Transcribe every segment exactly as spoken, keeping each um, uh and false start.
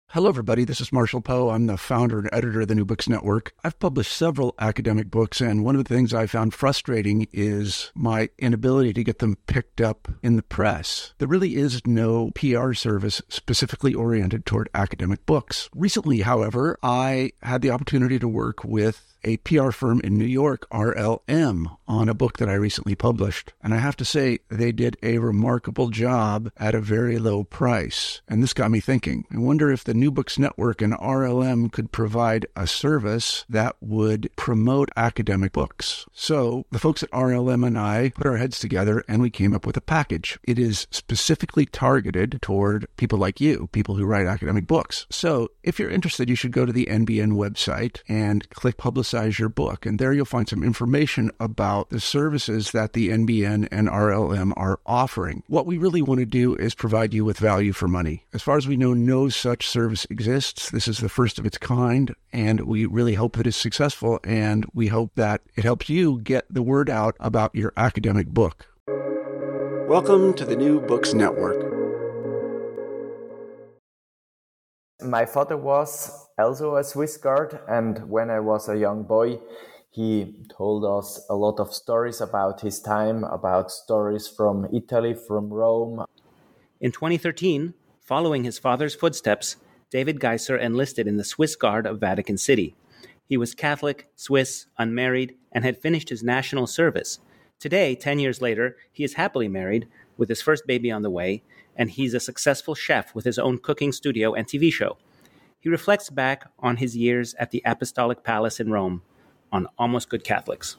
Hello, everybody. This is Marshall Poe. I'm the founder and editor of the New Books Network. I've published several academic books, and one of the things I found frustrating is my inability to get them picked up in the press. There really is no P R service specifically oriented toward academic books. Recently, however, I had the opportunity to work with a P R firm in New York, R L M, on a book that I recently published. And I have to say, they did a remarkable job at a very low price. And this got me thinking. I wonder if the New Books Network and R L M could provide a service that would promote academic books. So the folks at R L M and I put our heads together and we came up with a package. It is specifically targeted toward people like you, people who write academic books. So if you're interested, you should go to the N B N website and click Publicize your book. And there you'll find some information about the services that the N B N and R L M are offering. What we really want to do is provide you with value for money. As far as we know, no such service exists. This is the first of its kind, and we really hope that it's successful, and we hope that it helps you get the word out about your academic book. Welcome to the New Books Network. My father was also a Swiss Guard, and when I was a young boy, he told us a lot of stories about his time, about stories from Italy, from Rome. In twenty thirteen, following his father's footsteps, David Geiser enlisted in the Swiss Guard of Vatican City. He was Catholic, Swiss, unmarried, and had finished his national service. Today, ten years later, he is happily married, with his first baby on the way, and he's a successful chef with his own cooking studio and T V show. He reflects back on his years at the Apostolic Palace in Rome on Almost Good Catholics.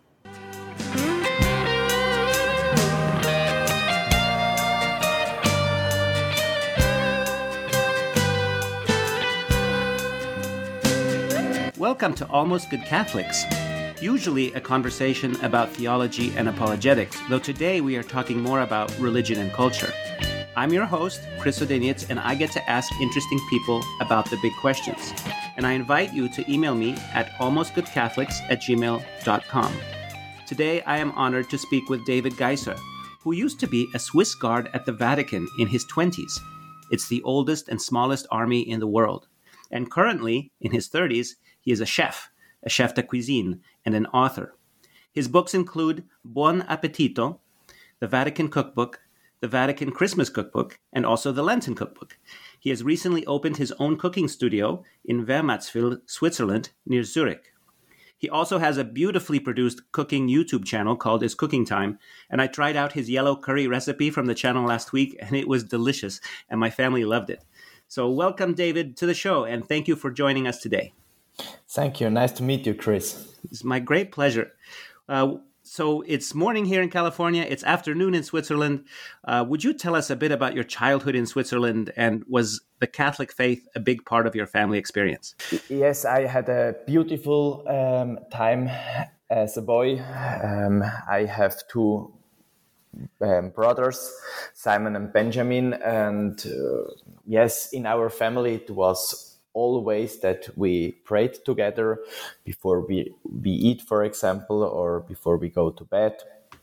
Welcome to Almost Good Catholics. Usually a conversation about theology and apologetics, though today we are talking more about religion and culture. I'm your host, Chris Odenitz, and I get to ask interesting people about the big questions. And I invite you to email me at almostgoodcatholics at gmail dot com. Today I am honored to speak with David Geiser, who used to be a Swiss Guard at the Vatican in his twenties. It's the oldest and smallest army in the world. And currently, in his thirties, he is a chef, a chef de cuisine, and an author. His books include Buon Appetito, the Vatican Cookbook, the Vatican Christmas Cookbook, and also the Lenten Cookbook. He has recently opened his own cooking studio in Wermatzville, Switzerland, near Zurich. He also has a beautifully produced cooking YouTube channel called Is Cooking Time, and I tried out his yellow curry recipe from the channel last week, and it was delicious, and my family loved it. So welcome, David, to the show, and thank you for joining us today. Thank you. Nice to meet you, Chris. It's my great pleasure. Uh, so it's morning here in California. It's afternoon in Switzerland. Uh, would you tell us a bit about your childhood in Switzerland, and was the Catholic faith a big part of your family experience? Yes, I had a beautiful um, time as a boy. Um, I have two um, brothers, Simon and Benjamin. And uh, yes, in our family, it was always that we prayed together before we, we eat, for example, or before we go to bed.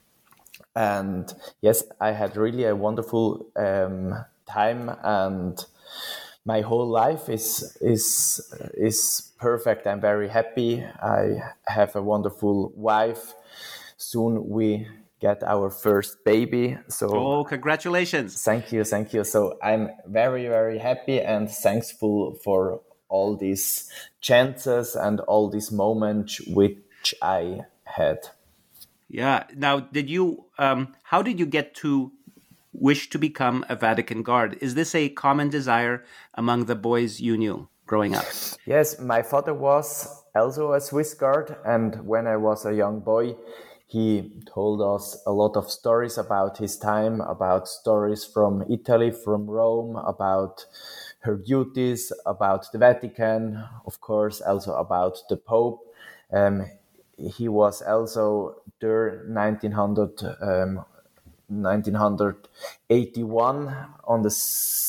And yes, I had really a wonderful um, time, and my whole life is is is perfect. I'm very happy. I have a wonderful wife. Soon we get our first baby. So oh, congratulations. Thank you, thank you. So I'm very, very happy and thankful for all these chances and all these moments which I had. Yeah. Now, did you, um, how did you get to wish to become a Vatican Guard? Is this a common desire among the boys you knew growing up? Yes, my father was also a Swiss Guard, and when I was a young boy, he told us a lot of stories about his time, about stories from Italy, from Rome, about her duties, about the Vatican, of course, also about the Pope. Um, he was also there nineteen hundred, um, nineteen eighty-one on the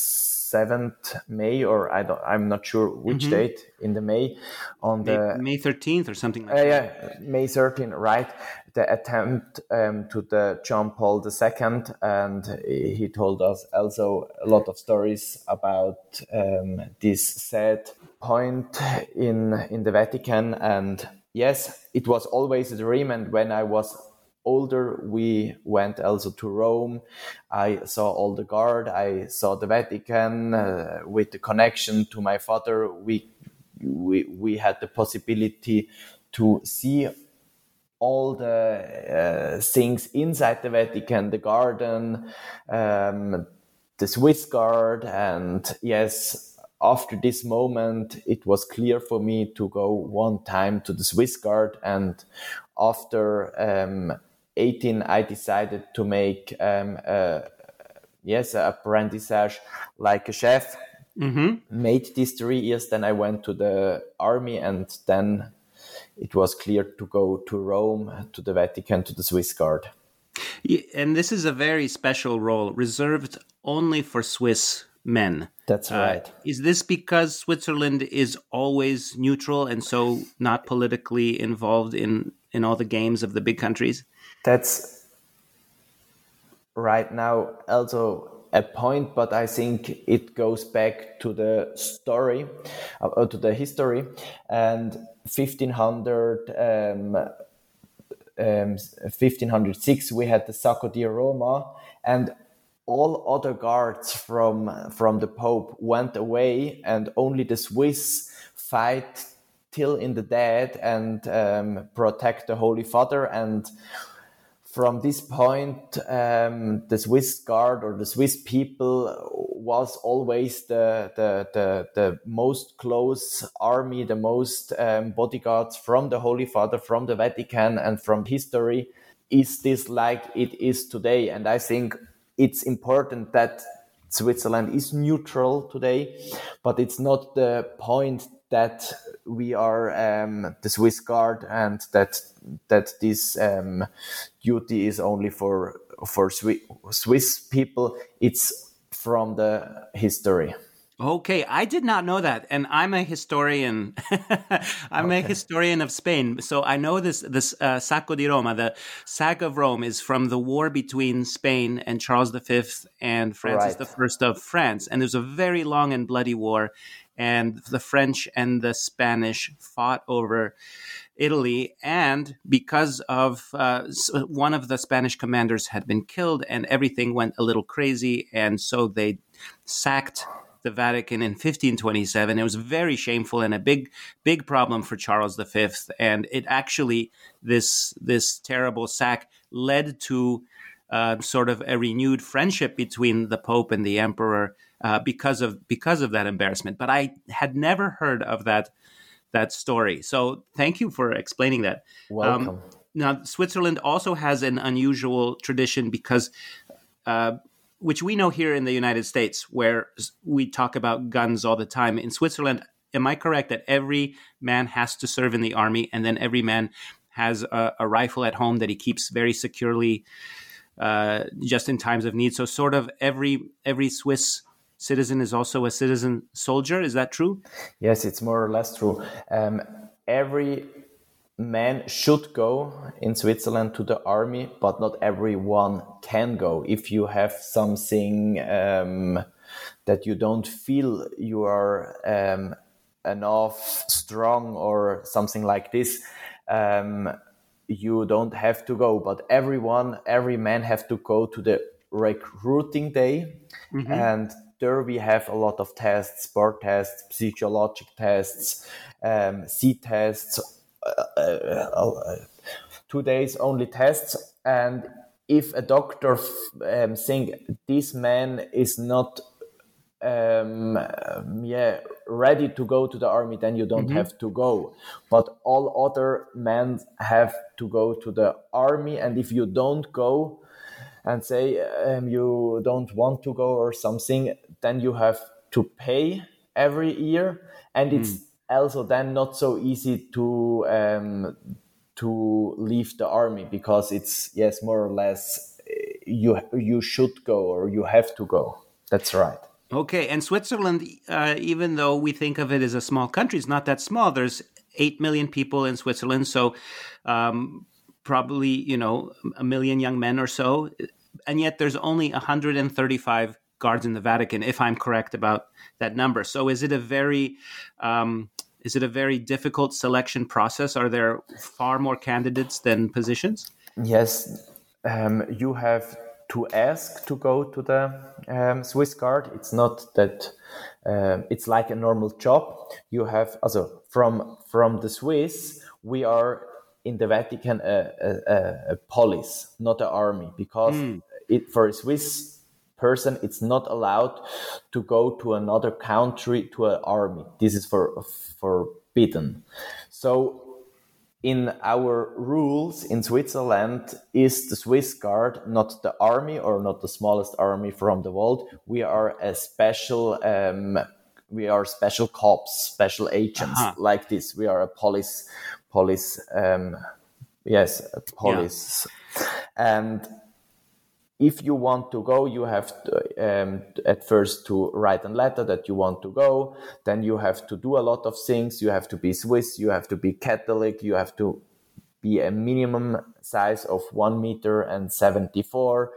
seventh May, or I don't, I'm not sure which Mm-hmm. date in the May, on May, the May thirteenth or something like uh, that. yeah, May thirteenth, right? The attempt um, to the John Paul the Second, and he told us also a lot of stories about um, this sad point in in the Vatican. And yes, it was always a dream. And when I was older, we went also to Rome. I saw all the guard. I saw the Vatican. Uh, with the connection to my father, we we we had the possibility to see all the uh, things inside the Vatican, the garden, um, the Swiss Guard. And yes, after this moment, it was clear for me to go one time to the Swiss Guard. And after um, eighteen, I decided to make um, a, yes, an apprentissage like a chef. Mm-hmm. Made these three years, then I went to the army, and then it was clear to go to Rome, to the Vatican, to the Swiss Guard. Yeah, and this is a very special role, reserved only for Swiss men. That's right. Uh, is this because Switzerland is always neutral and so not politically involved in, in all the games of the big countries? That's right now also a point, but I think it goes back to the story, uh, to the history. And fifteen hundred, um, um, fifteen oh six, we had the Sacco di Roma, and all other guards from from the Pope went away, and only the Swiss fight till in the dead and um, protect the Holy Father. And from this point, um, the Swiss Guard or the Swiss people was always the the the, the most close army, the most um, bodyguards from the Holy Father, from the Vatican, and from history. Is this like it is today? And I think it's important that Switzerland is neutral today, but it's not the point that we are um, the Swiss Guard, and that that this um, duty is only for for Swi- Swiss people. It's from the history. Okay, I did not know that, and I'm a historian. I'm okay. a historian of Spain, so I know this. This uh, Sacco di Roma, the sack of Rome, is from the war between Spain and Charles the Fifth and Francis right. the First of France, and there's a very long and bloody war, and the French and the Spanish fought over Italy, and because of uh, one of the Spanish commanders had been killed, and everything went a little crazy, and so they sacked the Vatican in fifteen twenty-seven. It was very shameful and a big, big problem for Charles the Fifth. And it actually, this this terrible sack led to uh, sort of a renewed friendship between the Pope and the Emperor uh, because of because of that embarrassment. But I had never heard of that that story. So thank you for explaining that. Welcome. Um, now, Switzerland also has an unusual tradition because uh, which we know here in the United States, where we talk about guns all the time. In Switzerland, am I correct that every man has to serve in the army, and then every man has a, a rifle at home that he keeps very securely uh, just in times of need? So sort of every every Swiss citizen is also a citizen soldier. Is that true? Yes, it's more or less true. Um, every man should go in Switzerland to the army, but not everyone can go. If you have something um, that you don't feel you are um, enough strong or something like this, um, you don't have to go. But everyone, every man have to go to the recruiting day. Mm-hmm. And there we have a lot of tests, sport tests, psychological tests, um, C tests, Uh, uh, uh, two days only tests. And if a doctor f- um, think this man is not um, um, yeah ready to go to the army, then you don't mm-hmm. have to go. But all other men have to go to the army, and if you don't go and say um, you don't want to go or something, then you have to pay every year. And mm. it's also then not so easy to um, to leave the army, because it's yes more or less you you should go or you have to go. That's right. Okay, and Switzerland, uh, even though we think of it as a small country, it's not that small. There's eight million people in Switzerland, so um, probably, you know, a million young men or so. And yet there's only one hundred thirty-five guards in the Vatican, if I'm correct about that number. So is it a very... Um, Is it a very difficult selection process? Are there far more candidates than positions? Yes, um, you have to ask to go to the um, Swiss Guard. It's not that uh, it's like a normal job. You have, also from from the Swiss, we are in the Vatican a, a, a police, not an army, because mm. it for a Swiss person, it's not allowed to go to another country to an army. This is for forbidden. So in our rules in Switzerland is the Swiss Guard not the army or not the smallest army from the world. We are a special um, we are special cops, special agents uh-huh. like this. We are a police police um, yes, a police. Yeah. And if you want to go, you have to, um, at first to write a letter that you want to go. Then you have to do a lot of things. You have to be Swiss. You have to be Catholic. You have to be a minimum size of one meter and seventy-four.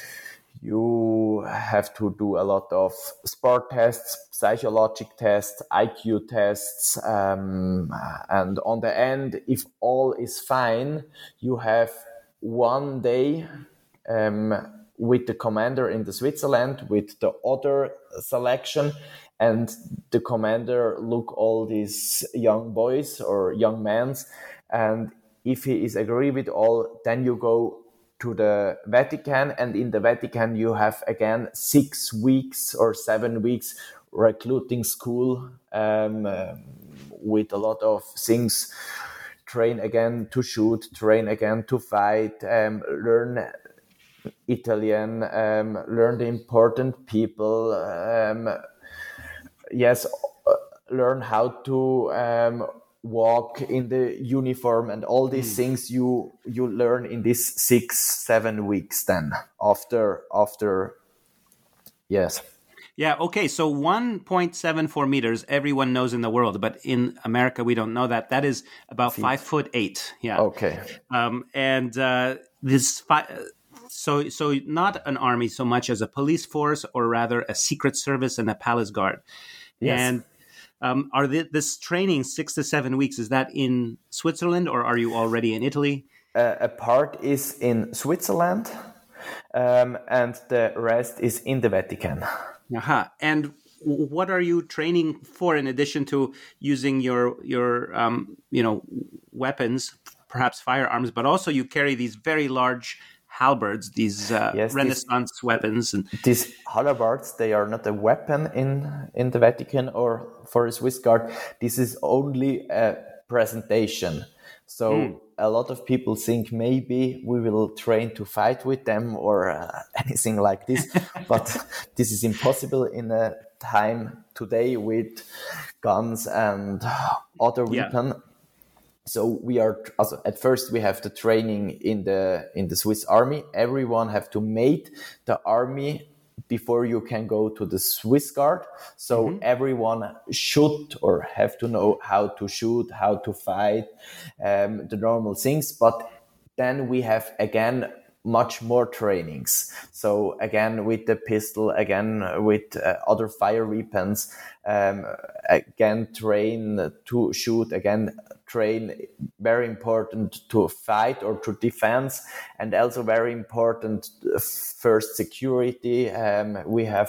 You have to do a lot of sport tests, psychological tests, I Q tests. Um, and on the end, if all is fine, you have one day Um, with the commander in the Switzerland, with the other selection, and the commander look all these young boys or young men, and if he is agree with all, then you go to the Vatican, and in the Vatican you have again six weeks or seven weeks recruiting school um, uh, with a lot of things. Train again to shoot, train again to fight, um, learn Italian, um, learn the important people, um, yes, uh, learn how to um, walk in the uniform, and all these mm. things you you learn in these six, seven weeks then after, after, yes. Yeah, okay, so one point seven four meters, everyone knows in the world, but in America we don't know that. That is about Feet. five foot eight, yeah. Okay. Um, and uh, this... Fi- So, so not an army so much as a police force, or rather a secret service and a palace guard. Yes. And um, are the, this training six to seven weeks? Is that in Switzerland, or are you already in Italy? Uh, a part is in Switzerland, um, and the rest is in the Vatican. Aha. And what are you training for in addition to using your your um, you know weapons, perhaps firearms, but also you carry these very large halberds, these uh, yes, Renaissance these, weapons. And these halberds, they are not a weapon in, in the Vatican or for a Swiss Guard. This is only a presentation. So mm. a lot of people think maybe we will train to fight with them or uh, anything like this. But this is impossible in a time today with guns and other yeah. weapons. So we are, also at first we have the training in the in the Swiss army. Everyone have to mate the army before you can go to the Swiss Guard. So mm-hmm. everyone should or have to know how to shoot, how to fight, um, the normal things. But then we have again much more trainings. So again with the pistol, again with uh, other fire weapons, um, again train to shoot, again train, very important to fight or to defense, and also very important first security. Um, we have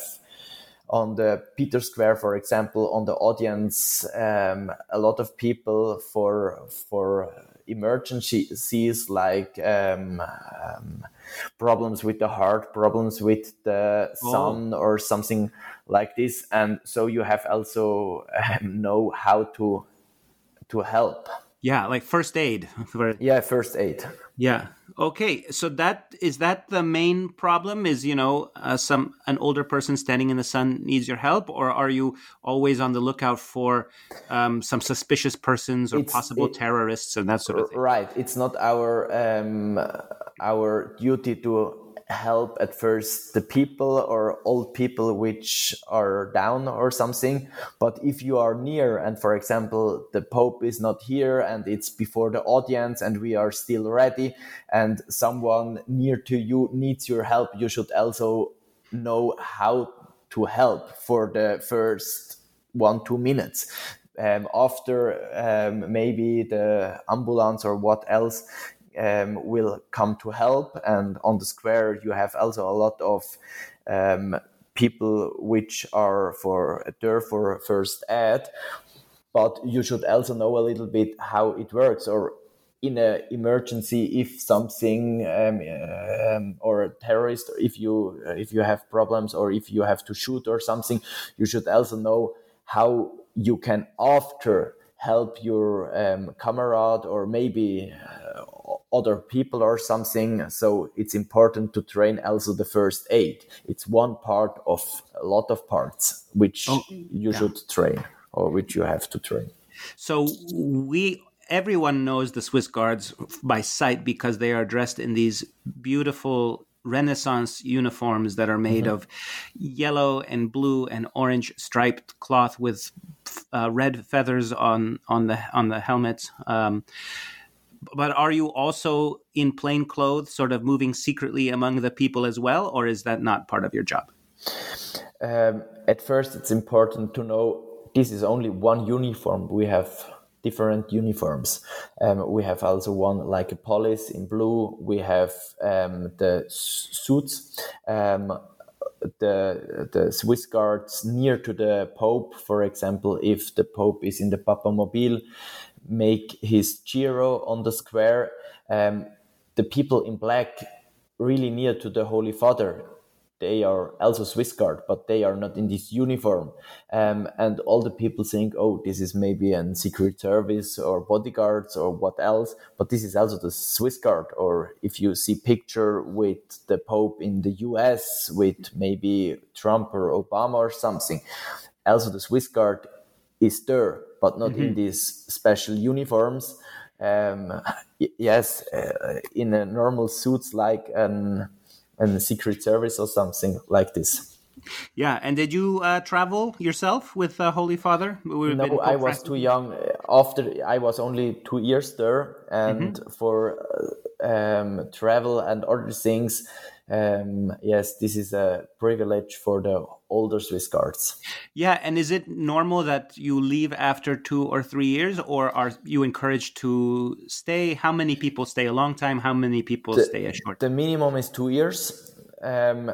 on the Peter Square, for example, on the audience, um, a lot of people for for emergencies like um, um, problems with the heart, problems with the sun, oh. or something like this. And so you have also um, know how to to help. Yeah, like first aid. Yeah, first aid. Yeah. Okay. So that is that the main problem? Is you know uh, some an older person standing in the sun needs your help, or are you always on the lookout for um, some suspicious persons or it's, possible it, terrorists and that sort of thing? Right. It's not our um, our duty to help at first the people or old people which are down or something. But if you are near and, for example, the Pope is not here and it's before the audience and we are still ready and someone near to you needs your help, you should also know how to help for the first one, two minutes. Um, after um, maybe the ambulance or what else um, will come to help. And on the square, you have also a lot of um, people which are for there for first aid. But you should also know a little bit how it works, or in an emergency, if something um, um, or a terrorist, if you uh, if you have problems or if you have to shoot or something, you should also know how you can after help your um, comrade or maybe uh, other people or something. So it's important to train also the first aid. It's one part of a lot of parts which oh, you yeah. should train or which you have to train. So we everyone knows the Swiss Guards by sight because they are dressed in these beautiful Renaissance uniforms that are made mm-hmm. of yellow and blue and orange striped cloth with uh, red feathers on on the on the helmets. Um, but are you also in plain clothes, sort of moving secretly among the people as well, or is that not part of your job? Um, at first, it's important to know this is only one uniform. We have different uniforms. Um, we have also one like a police in blue. We have um, the suits, um, the the Swiss Guards near to the Pope, for example, if the Pope is in the Papamobile, make his Giro on the square. Um, the people in black really near to the Holy Father, they are also Swiss Guard, but they are not in this uniform. Um, and all the people think, oh, this is maybe a secret service or bodyguards or what else. But this is also the Swiss Guard. Or if you see picture with the Pope in the U S with maybe Trump or Obama or something, also the Swiss Guard is there, but not mm-hmm. in these special uniforms. Um, yes, uh, in a normal suits like an... and the Secret Service or something like this. Yeah, and did you uh, travel yourself with uh, Holy Father? We've no, I was too young. After I was only two years there, and mm-hmm. for uh, um, travel and other things, um, yes, this is a privilege for the older Swiss Guards. Yeah, and is it normal that you leave after two or three years, or are you encouraged to stay? How many people stay a long time? How many people the, stay a short time? The minimum is two years, um,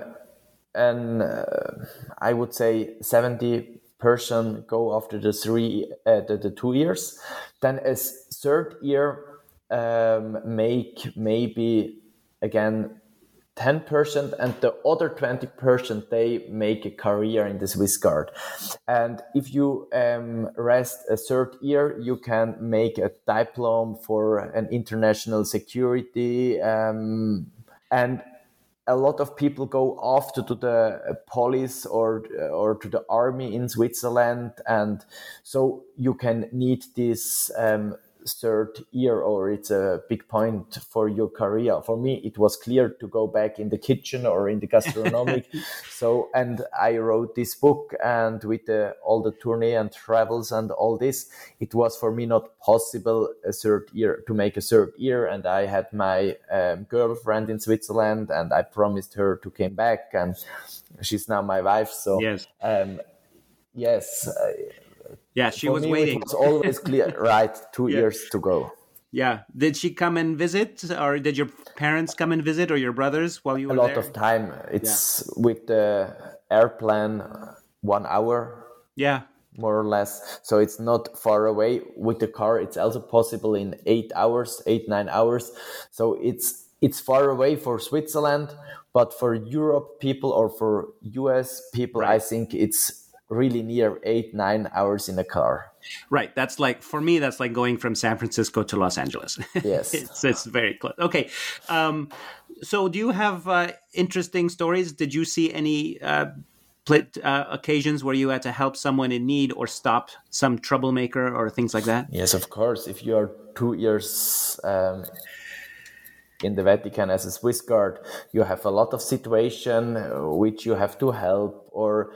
and uh, I would say seventy percent go after the three, uh, the, the two years. Then a third year um, make maybe again ten percent, and the other twenty percent, they make a career in the Swiss Guard. And if you um, rest a third year, you can make a diploma for an international security. Um, and a lot of people go after to the police or, or to the army in Switzerland. And so you can need this um, third year, or it's a big point for your career. For me, it was clear to go back in the kitchen or in the gastronomic. So, and I wrote this book, and with the, all the tourney and travels and all this, it was for me not possible a third year to make a third year. And I had my um, girlfriend in Switzerland, and I promised her to come back, and she's now my wife. So yes, um, yes. I, Yeah, she For was me, waiting. It was always clear, right? Two yeah. years to go. Yeah. Did she come and visit, or did your parents come and visit, or your brothers while you were there? A lot there? of time. It's yeah. with the airplane, one hour. Yeah. More or less. So it's not far away. With the car, it's also possible in eight hours, eight, nine hours. So it's it's far away for Switzerland, but for Europe people or for U S people, right. I think it's really near eight, nine hours in a car. Right. That's like, for me, that's like going from San Francisco to Los Angeles. Yes. it's, it's very close. Okay. Um, so do you have uh, interesting stories? Did you see any uh, pl- uh, occasions where you had to help someone in need or stop some troublemaker or things like that? Yes, of course. If you are two years um, in the Vatican as a Swiss guard, you have a lot of situation which you have to help, or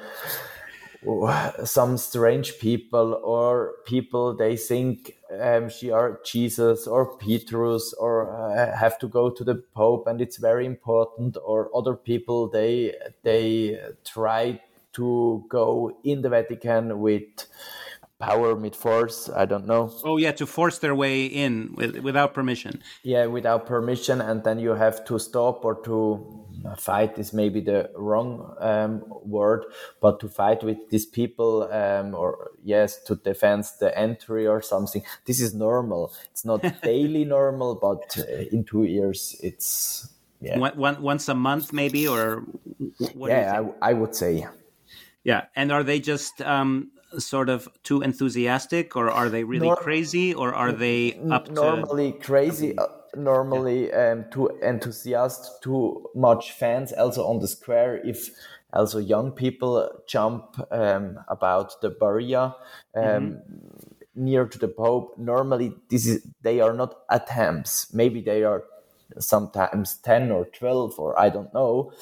some strange people, or people they think um, she are Jesus or Petrus, or uh, have to go to the Pope and it's very important, or other people they they try to go in the Vatican with power, with force, I don't know. Oh yeah, to force their way in with, without permission. Yeah, without permission, and then you have to stop, or to fight is maybe the wrong um, word, but to fight with these people, um, or yes, to defend the entry or something. This is normal. It's not daily normal, but uh, in two years it's yeah. One, one, once a month maybe, or what yeah, I, I would say. Yeah, and are they just um, sort of too enthusiastic, or are they really Nor- crazy, or are they up normally to... Normally crazy, uh, normally yeah. um, too enthusiastic, too much fans, also on the square, if also young people jump um, about the barrier um, mm-hmm. near to the Pope. Normally, this is they are not attempts. Maybe they are sometimes ten or twelve, or I don't know.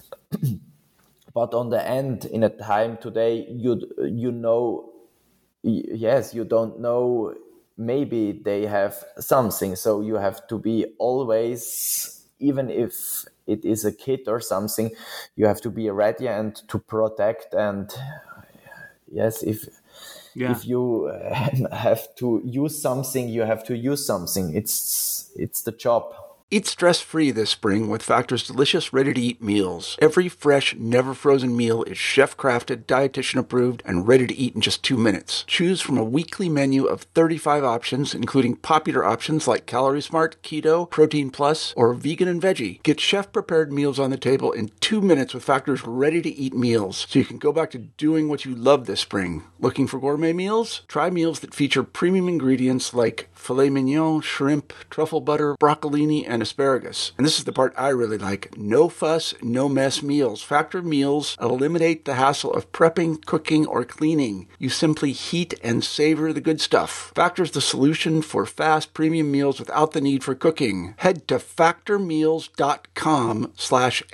But on the end, in a time today, you you know, yes, you don't know. Maybe they have something, so you have to be always, even if it is a kid or something, you have to be ready and to protect. And yes, if yeah. if you have to use something, you have to use something. It's it's the job. Eat stress-free this spring with Factor's delicious, ready-to-eat meals. Every fresh, never-frozen meal is chef-crafted, dietitian-approved, and ready to eat in just two minutes. Choose from a weekly menu of thirty-five options, including popular options like Calorie Smart, Keto, Protein Plus, or Vegan and Veggie. Get chef-prepared meals on the table in two minutes with Factor's ready-to-eat meals, so you can go back to doing what you love this spring. Looking for gourmet meals? Try meals that feature premium ingredients like filet mignon, shrimp, truffle butter, broccolini, and asparagus. And this is the part I really like. No fuss, no mess meals. Factor meals eliminate the hassle of prepping, cooking, or cleaning. You simply heat and savor the good stuff. Factor's the solution for fast premium meals without the need for cooking. Head to factormeals.com slash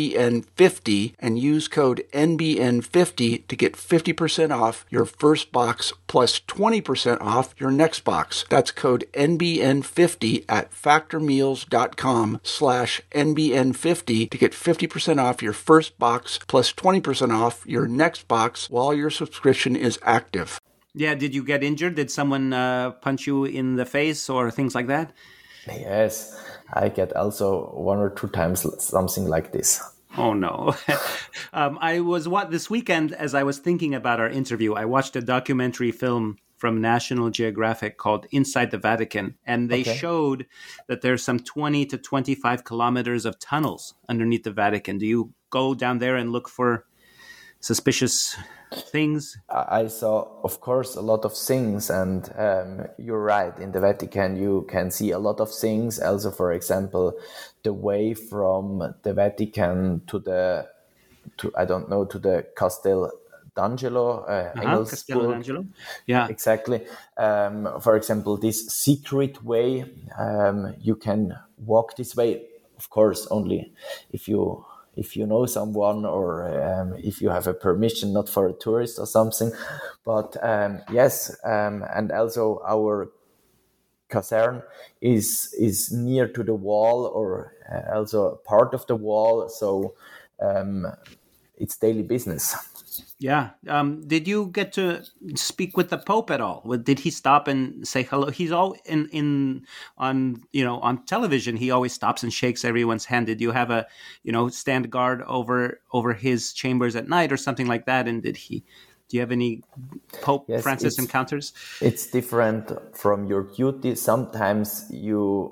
NBN50 and use code N B N fifty to get fifty percent off your first box plus twenty percent off your next box. That's code N B N fifty at factormeals.com slash N B N fifty to get fifty percent off your first box plus twenty percent off your next box while your subscription is active. Yeah, did you get injured? Did someone uh, punch you in the face or things like that? Yes, I get also one or two times something like this. Oh, no. um, I was what this weekend, as I was thinking about our interview, I watched a documentary film from National Geographic called Inside the Vatican. And they okay. showed that there's some twenty to twenty-five kilometers of tunnels underneath the Vatican. Do you go down there and look for suspicious things? I saw, of course, a lot of things. And um, you're right. In the Vatican, you can see a lot of things. Also, for example, the way from the Vatican to the, to I don't know, to the Castel D'Angelo, uh, uh-huh, Castello d'Angelo. Yeah, exactly. Um, for example, this secret way, um, you can walk this way, of course, only if you if you know someone, or um, if you have a permission, not for a tourist or something. But um, yes, um, and also our caserne is is near to the wall, or uh, also part of the wall, so um, it's daily business. Yeah. Um, did you get to speak with the Pope at all? Did he stop and say hello? He's all in, in on you know on television. He always stops and shakes everyone's hand. Did you have a you know stand guard over over his chambers at night or something like that? And did he? Do you have any Pope yes, Francis encounters? It's different from your duty. Sometimes you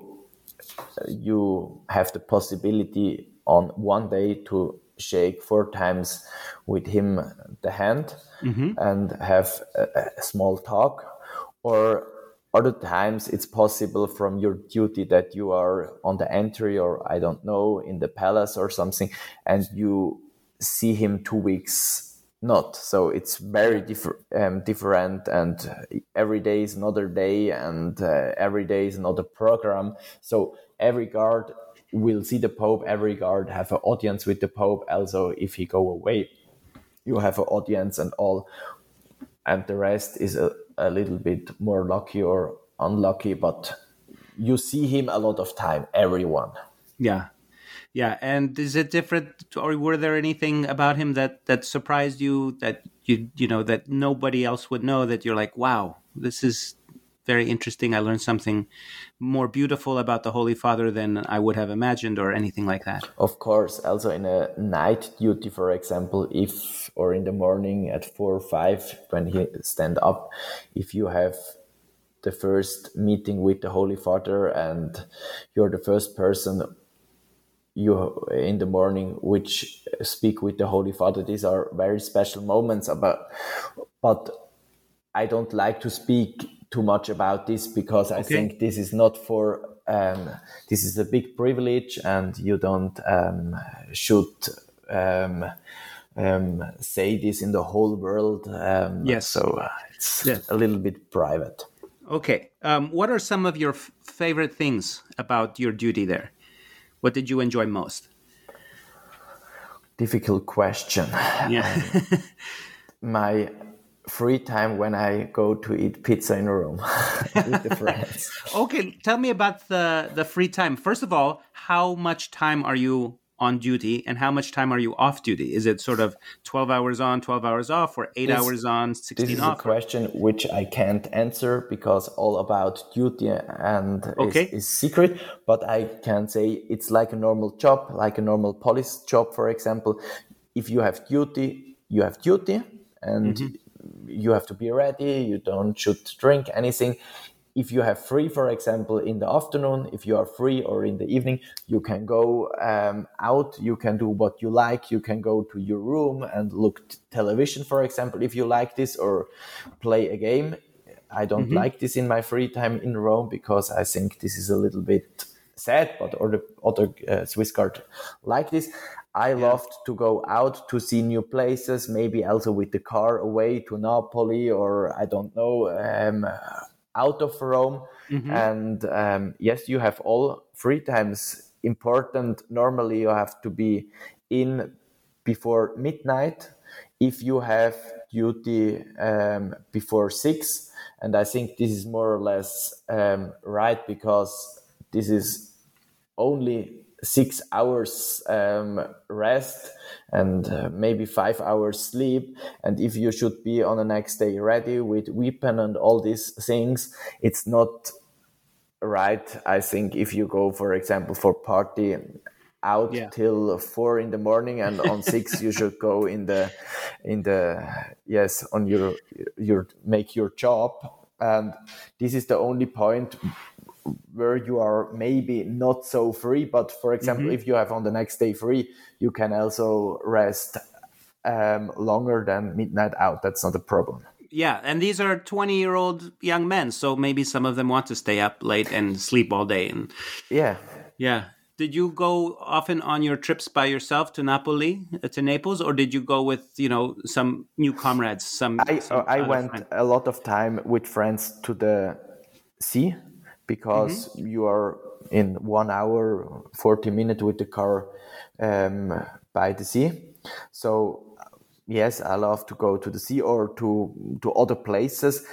you have the possibility on one day to shake four times with him the hand mm-hmm. and have a, a small talk, or other times it's possible from your duty that you are on the entry, or I don't know, in the palace or something, and you see him two weeks not. So it's very different um, different and every day is another day, and uh, every day is another program. So every guard will see the Pope. Every guard have an audience with the Pope. Also, if he go away, you have an audience and all. And the rest is a, a little bit more lucky or unlucky, but you see him a lot of time, everyone. Yeah. Yeah. And is it different, or were there anything about him that, that surprised you, that you, you know, that nobody else would know, that you're like, wow, this is very interesting. I learned something more beautiful about the Holy Father than I would have imagined, or anything like that? Of course, also in a night duty, for example, if, or in the morning at four or five, when he stand up, if you have the first meeting with the Holy Father and you're the first person you in the morning which speak with the Holy Father, these are very special moments. About, but I don't like to speak too much about this, because I Okay. think this is not for um, this is a big privilege, and you don't um, should um, um, say this in the whole world. Um, Yes. So uh, it's Yeah. a little bit private. Okay. Um, what are some of your f- favorite things about your duty there? What did you enjoy most? Difficult question. Yeah. My free time when I go to eat pizza in Rome with the friends. Okay. Tell me about the, the free time. First of all, how much time are you on duty, and how much time are you off duty? Is it sort of twelve hours on, twelve hours off, or eight This- hours on, This sixteen is a off? question which I can't answer, because all about duty and Okay. is, is secret. But I can say it's like a normal job, like a normal police job, for example. If you have duty, you have duty, and you have to be ready. You don't should drink anything. If you have free, for example, in the afternoon, if you are free, or in the evening, you can go um, out, you can do what you like, you can go to your room and look t- television, for example, if you like this, or play a game. I don't like this in my free time in Rome, because I think this is a little bit sad, but other, other uh, Swiss guard like this. I loved to go out to see new places, maybe also with the car away to Napoli, or I don't know, um, out of Rome. And um, yes, you have all free times important. Normally you have to be in before midnight. If you have duty um, before six, and I think this is more or less um, right, because this is only six hours um, rest and uh, maybe five hours sleep. And if you should be on the next day ready with weapon and all these things, it's not right. I think if you go, for example, for party out Yeah. till four in the morning, and on six you should go in the in the yes on your your make your job. And this is the only point where you are maybe not so free. But for example, if you have on the next day free, you can also rest um, longer than midnight out. That's not a problem. Yeah, and these are twenty-year-old young men, so maybe some of them want to stay up late and sleep all day. And Yeah. yeah, did you go often on your trips by yourself to Napoli, uh, to Naples, or did you go with, you know, some new comrades? Some I some I other went friends? a lot of time with friends to the sea, because you are in one hour, forty minutes with the car um, by the sea. So yes, I love to go to the sea or to to other places.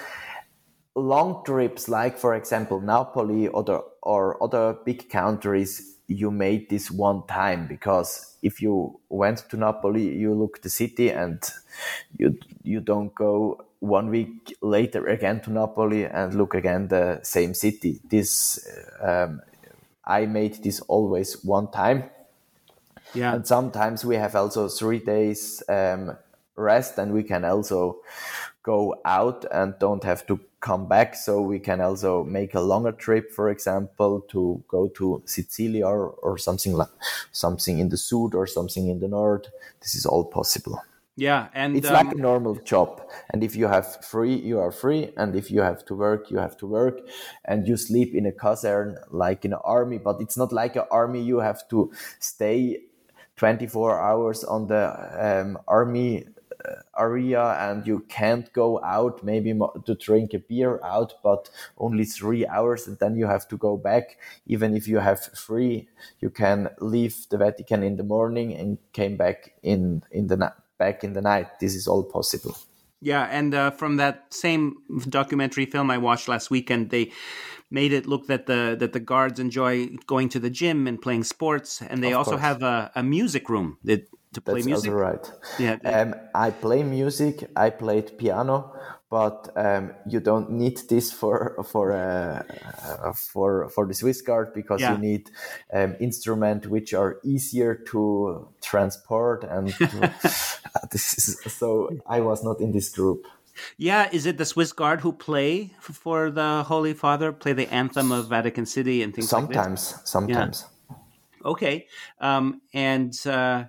Long trips, like for example Napoli or the, or other big countries, you made this one time, because if you went to Napoli, you look the city, and you you don't go one week later again to Napoli and look again the same city. This um, I made this always one time. Yeah, And sometimes we have also three days um, rest, and we can also go out and don't have to come back. So we can also make a longer trip, for example, to go to Sicilia or, or something like something in the south or something in the north. This is all possible. yeah, and It's um, like a normal job. And if you have free, you are free. And if you have to work, you have to work. And you sleep in a caserne like in an army. But it's not like an army. You have to stay twenty-four hours on the um, army area and you can't go out maybe to drink a beer out, but only three hours and then you have to go back. Even if you have free, you can leave the Vatican in the morning and came back in, in the na- back in the night. This is all possible. Yeah, and uh, from that same documentary film I watched last weekend, they made it look that the that the guards enjoy going to the gym and playing sports, and they of also course. have a, a music room that, to play That's music. Also right. Yeah, they, um, I play music. I played piano, but um, you don't need this for for uh, uh, for for the Swiss Guard because yeah. you need um, instruments which are easier to transport and. To, this is, so I was not in this group. Yeah, is it the Swiss Guard who play for the Holy Father, play the anthem of Vatican City and things sometimes, like this? Sometimes, sometimes. Yeah. Okay, um, and uh,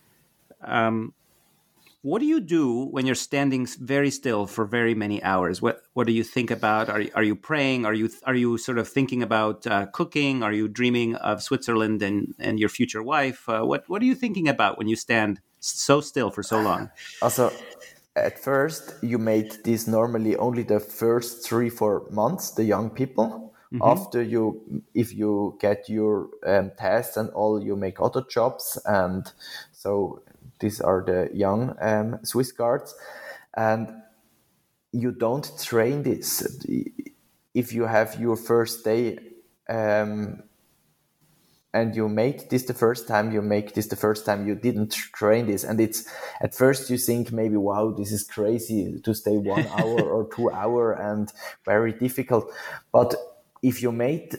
um, what do you do when you're standing very still for very many hours? What What do you think about? Are Are you praying? Are you Are you sort of thinking about uh, cooking? Are you dreaming of Switzerland and, and your future wife? Uh, what What are you thinking about when you stand so still for so long? Also. At first, you made this normally only the first three, four months, the young people. Mm-hmm. After you, if you get your um, tests and all, you make other jobs. And so these are the young um, Swiss Guards. And you don't train this. If you have your first day, um, and you made this the first time, you make this the first time, you didn't train this. And it's, at first you think maybe, wow, this is crazy to stay one hour or two hour and very difficult. But if you made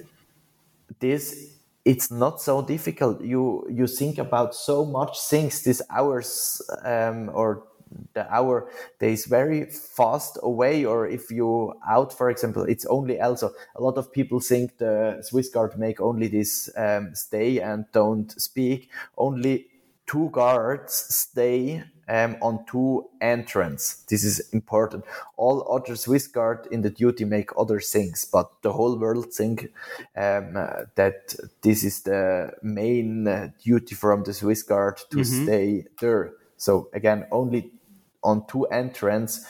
this, it's not so difficult. You, you think about so much things, these hours, um, or the hour that is very fast away. Or if you out, for example, it's only also a lot of people think the Swiss Guard make only this um, stay and don't speak. Only two guards stay um, on two entrance. This is important. All other Swiss Guard in the duty make other things, but the whole world think um, uh, that this is the main uh, duty from the Swiss Guard to mm-hmm. stay there. So again, only on two entrance,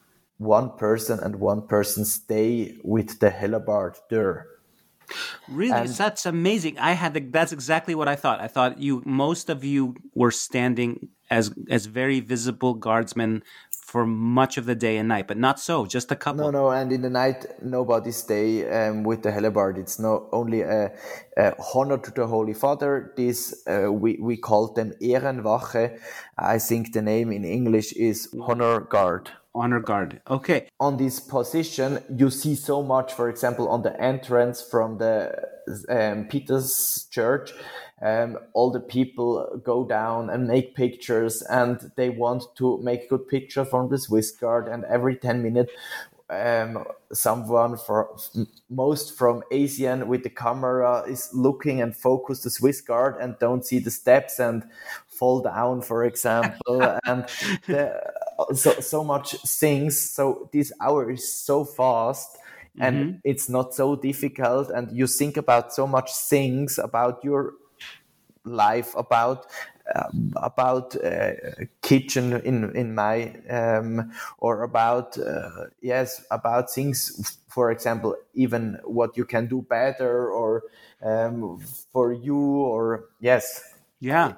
one person and one person stay with the hellebarde there. Really, and that's amazing. I had the, that's exactly what I thought. I thought you most of you were standing as as very visible guardsmen for much of the day and night, but not so. Just a couple. No, no, and in the night nobody stay um, with the hellebarde. It's not only a, a honor to the Holy Father. This uh, we we call them Ehrenwache. I think the name in English is honor guard. Honor guard. Okay. On this position, you see so much. For example, on the entrance from the um, Peter's Church, um, all the people go down and make pictures, and they want to make good picture from the Swiss Guard. And every ten minutes, um, someone for most from Asian with the camera is looking and focus the Swiss Guard and don't see the steps and fall down, for example. and the, so so much things. So this hour is so fast, and mm-hmm. it's not so difficult. And you think about so much things about your life, about um, about uh, kitchen in in my um, or about uh, yes about things. For example, even what you can do better, or um, for you, or yes, yeah,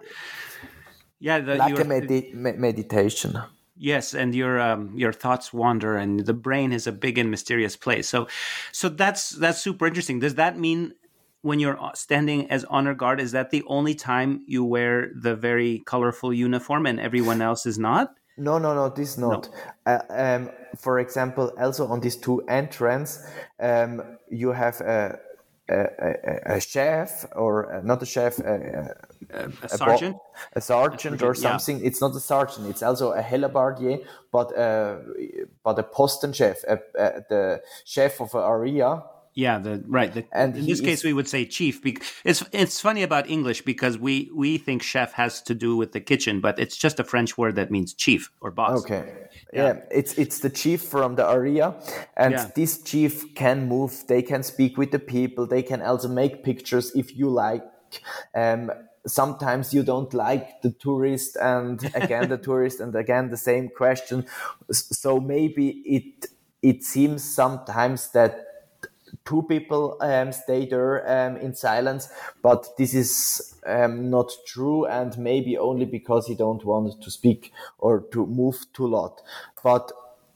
yeah, the, like a med- meditation. Yes, and your um, your thoughts wander, and the brain is a big and mysterious place. So, so that's that's super interesting. Does that mean when you're standing as honor guard, is that the only time you wear the very colorful uniform, and everyone else is not? No, no, no. This not. No. Uh, um, for example, also on these two entrance, um, you have a. A, a, a chef, or not a chef, a, a, a sergeant, a, bo- a sergeant or something. Yeah. It's not a sergeant; it's also a hellebardier, but uh, but a postenchef, a, a, the chef of an area. Yeah, the right. The, and in this case, is, we would say chief. It's it's funny about English because we, we think chef has to do with the kitchen, but it's just a French word that means chief or boss. Okay, yeah, yeah it's it's the chief from the area, and yeah. this chief can move. They can speak with the people. They can also make pictures if you like. Um, sometimes you don't like the tourist, and again the tourist, and again the same question. So maybe it it seems sometimes that two people um, stay there um, in silence, but this is um, not true, and maybe only because he don't want to speak or to move too lot. But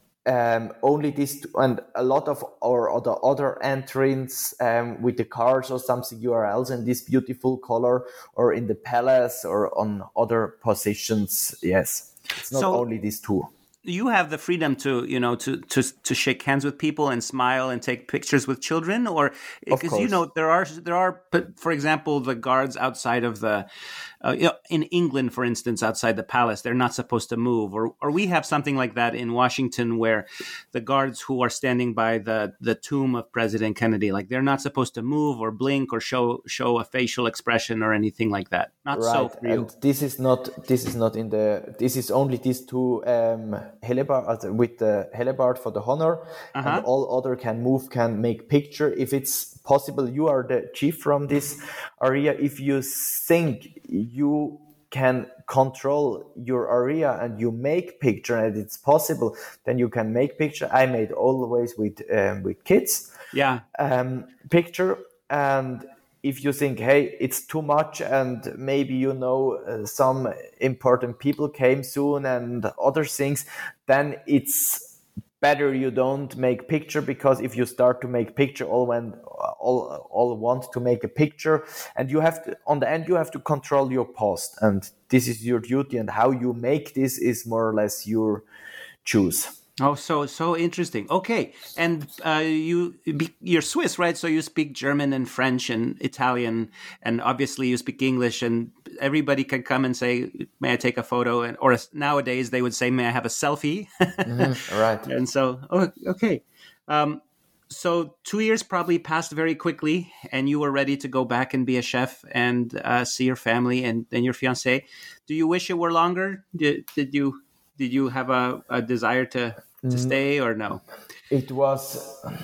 um, only this, and a lot of our other other entrants um, with the cars or something U R Ls in this beautiful color, or in the palace or on other positions. Yes, it's not So- only these two. You have the freedom to, you know, to, to to shake hands with people and smile and take pictures with children, or because you course. know there are there are, for example, the guards outside of the, uh, you know, in England, for instance, outside the palace, they're not supposed to move, or or we have something like that in Washington, where the guards who are standing by the the tomb of President Kennedy, like they're not supposed to move or blink or show show a facial expression or anything like that. Not so Right, for you. and this is not this is not in the this is only these two um, helibard with the helibard for the honor, Uh-huh. and all other can move, can make picture if it's possible. You are the chief from this area. If you think you can control your area and you make picture and it's possible, then you can make picture. I made always with um, with kids Yeah. um, picture. And if you think, hey, it's too much, and maybe you know uh, some important people came soon and other things, then it's better you don't make picture, because if you start to make picture, all when all all want to make a picture, and you have to, on the end you have to control your post, and this is your duty, and how you make this is more or less your choose. Oh, so so interesting. Okay, and uh, you be- you're Swiss, right? So you speak German and French and Italian, and obviously you speak English. And everybody can come and say, "May I take a photo?" And or nowadays they would say, "May I have a selfie?" Mm-hmm. Right. And so, oh, okay. Um, so two years probably passed very quickly, and you were ready to go back and be a chef and uh, see your family and, and your fiancée. Do you wish it were longer? Did, did you? Did you have a, a desire to, to stay or no? It was,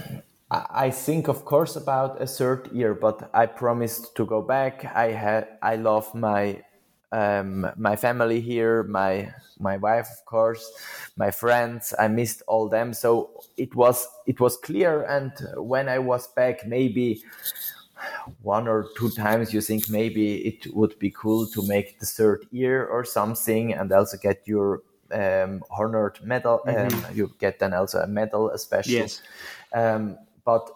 I think, of course, about a third year, but I promised to go back. I had, I love my, um, my family here, my, my wife, of course, my friends. I missed all them, so it was, it was clear. And when I was back, maybe one or two times, you think maybe it would be cool to make the third year or something, and also get your um honored medal. Mm-hmm. Um, you get then also a medal, a special. Yes. Um, but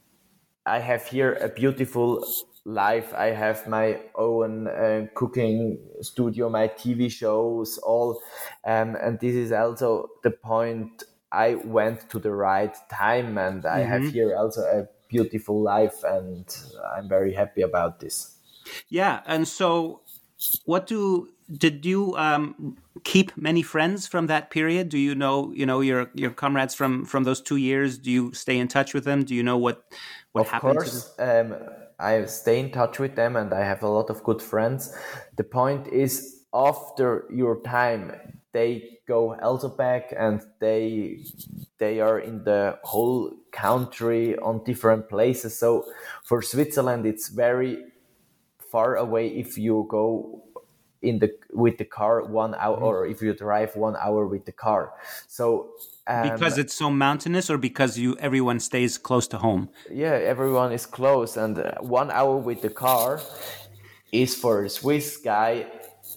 I have here a beautiful life. I have my own uh, cooking studio, my T V shows, all, um, and this is also the point. I went to the right time, and I Mm-hmm. have here also a beautiful life, and I'm very happy about this. Yeah, and so what do did you um, keep many friends from that period? Do you know you know your your comrades from from those two years? Do you stay in touch with them? Do you know what what Of happened course, to them? um, I stay in touch with them, and I have a lot of good friends. The point is, after your time, they go also back, and they they are in the whole country on different places. So for Switzerland, it's very far away if you go in the with the car one hour, mm-hmm. or if you drive one hour with the car. So um, because it's so mountainous, or because you everyone stays close to home? Yeah, everyone is close, and uh, one hour with the car is for a Swiss guy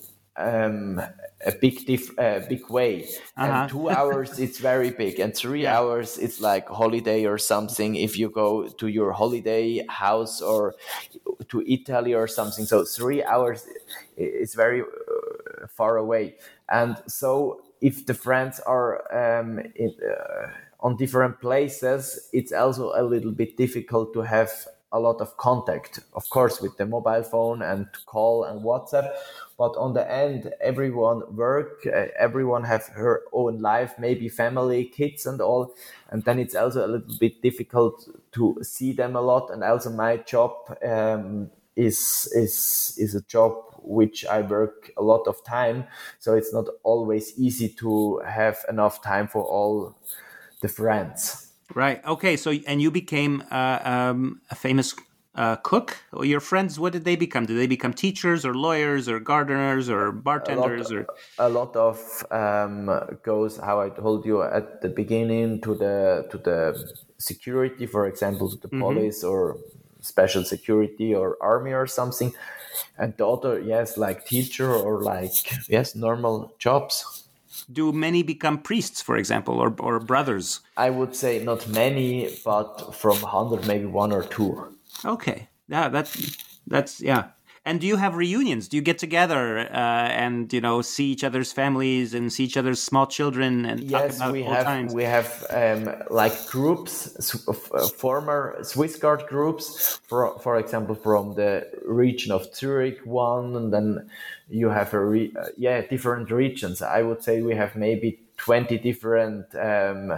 um, a big diff- uh, big way. Uh-huh. And two hours it's very big, and three Yeah. hours it's like holiday or something. If you go to your holiday house or to Italy or something, so three hours is very uh, far away. And so if the friends are um, in, uh, on different places, it's also a little bit difficult to have a lot of contact, of course, with the mobile phone and to call and WhatsApp. But on the end, everyone work, uh, everyone have her own life, maybe family, kids and all. And then it's also a little bit difficult to see them a lot. And also my job um, is, is, is a job which I work a lot of time. So it's not always easy to have enough time for all the friends. Right. Okay. So, and you became uh, um, a famous uh, cook? Or your friends, what did they become? Did they become teachers or lawyers or gardeners or bartenders? A lot, or a lot of um, goes, how I told you at the beginning, to the to the security, for example, to the mm-hmm. police or special security or army or something. And the other, yes, like teacher or like, yes, normal jobs. Do many become priests, for example, or or brothers? I would say not many, but from one hundred, maybe one or two. Okay. Yeah, that's, that's yeah. And do you have reunions? Do you get together uh, and, you know, see each other's families and see each other's small children and yes, talk about we old have, times? we have um, like groups, former Swiss Guard groups, for, for example, from the region of Zurich one, and then you have a re- yeah different regions. I would say we have maybe twenty different um,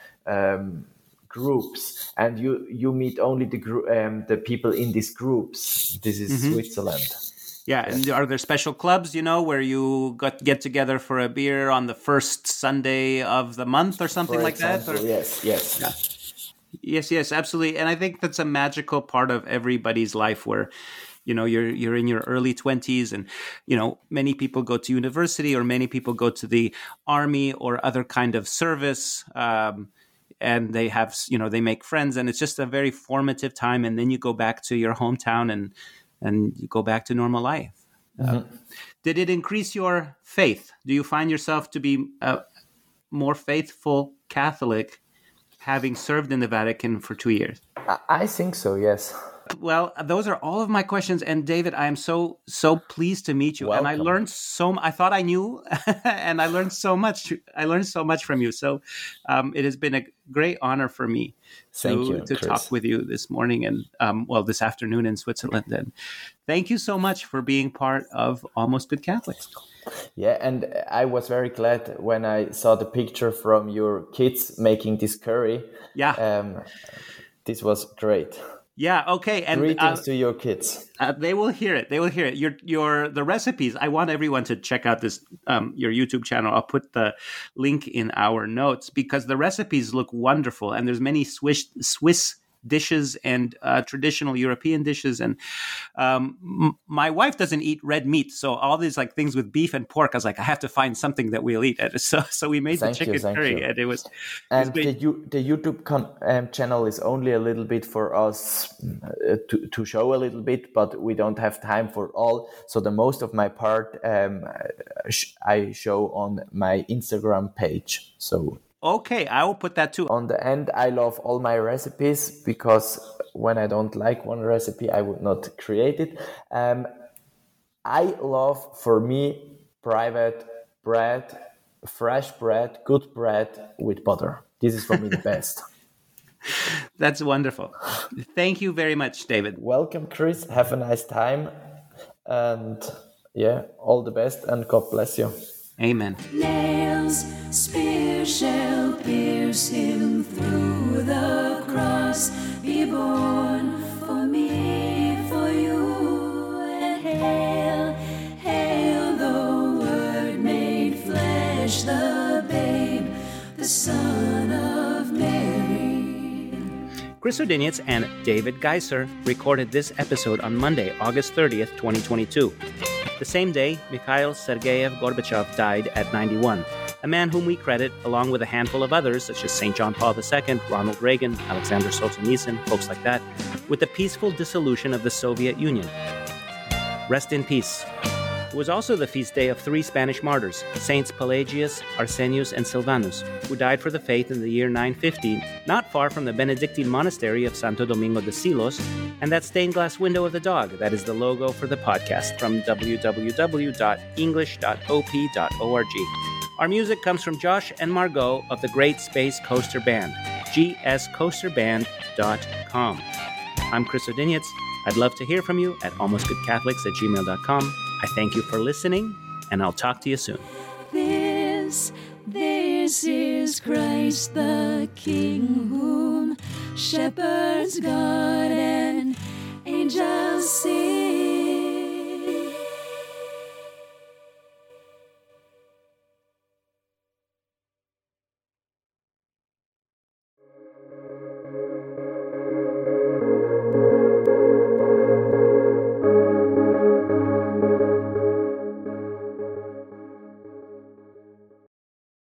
um, groups, and you you meet only the group um, the people in these groups. This is mm-hmm. Switzerland. Yeah, and are there special clubs, you know, where you got get together for a beer on the first Sunday of the month or something for like example, that? Or? Yes, yes. Yeah. Yes, yes, absolutely. And I think that's a magical part of everybody's life where, you know, you're you're in your early twenties and, you know, many people go to university or many people go to the army or other kind of service. Um, and they have, you know, they make friends and it's just a very formative time. And then you go back to your hometown and, and you go back to normal life. Mm-hmm. Uh, did it increase your faith? Do you find yourself to be a more faithful Catholic having served in the Vatican for two years? I think so, yes. Well, those are all of my questions. And David, I am so, so pleased to meet you. Welcome. And I learned so, I thought I knew, and I learned so much. I learned so much from you. So um, it has been a great honor for me to, you, to talk with you this morning and, um, well, this afternoon in Switzerland. And thank you so much for being part of Almost Good Catholics. Yeah, and I was very glad when I saw the picture from your kids making this curry. Yeah. Um, this was great. Yeah. Okay. And greetings uh, to your kids. Uh, they will hear it. They will hear it. Your your the recipes. I want everyone to check out this um, your YouTube channel. I'll put the link in our notes because the recipes look wonderful, and there's many Swiss Swiss dishes and uh, traditional European dishes. And um, m- my wife doesn't eat red meat, so all these like things with beef and pork, I was like, I have to find something that we'll eat. And so so we made thank the chicken you, curry, you. and it was. And it was the U- the YouTube con- um, channel is only a little bit for us uh, to to show a little bit, but we don't have time for all. So the most of my part um, I show on my Instagram page. So. Okay, I will put that too. On the end, I love all my recipes because when I don't like one recipe, I would not create it. Um, I love, for me, private bread, fresh bread, good bread with butter. This is for me the best. That's wonderful. Thank you very much, David. Welcome, Chris. Have a nice time. And yeah, all the best and God bless you. Amen. Nails, spear shall pierce him through the cross. Be born for me, for you. And hail, hail the Word made flesh, the babe, the Son of Mary. Chris Odinietz and David Geiser recorded this episode on Monday, August thirtieth, twenty twenty-two. The same day, Mikhail Sergeyev Gorbachev died at ninety-one, a man whom we credit, along with a handful of others, such as Saint John Paul the Second, Ronald Reagan, Alexander Solzhenitsyn, folks like that, with the peaceful dissolution of the Soviet Union. Rest in peace. It was also the feast day of three Spanish martyrs, Saints Pelagius, Arsenius, and Silvanus, who died for the faith in the year nine fifty, not far from the Benedictine monastery of Santo Domingo de Silos, and that stained glass window of the dog that is the logo for the podcast from w w w dot english dot o p dot org. Our music comes from Josh and Margot of the Great Space Coaster Band, g s coaster band dot com. I'm Chris Odinietz. I'd love to hear from you at almost good catholics at gmail dot com. I thank you for listening, and I'll talk to you soon. This, this is Christ the King, whom shepherds guard and angels sing.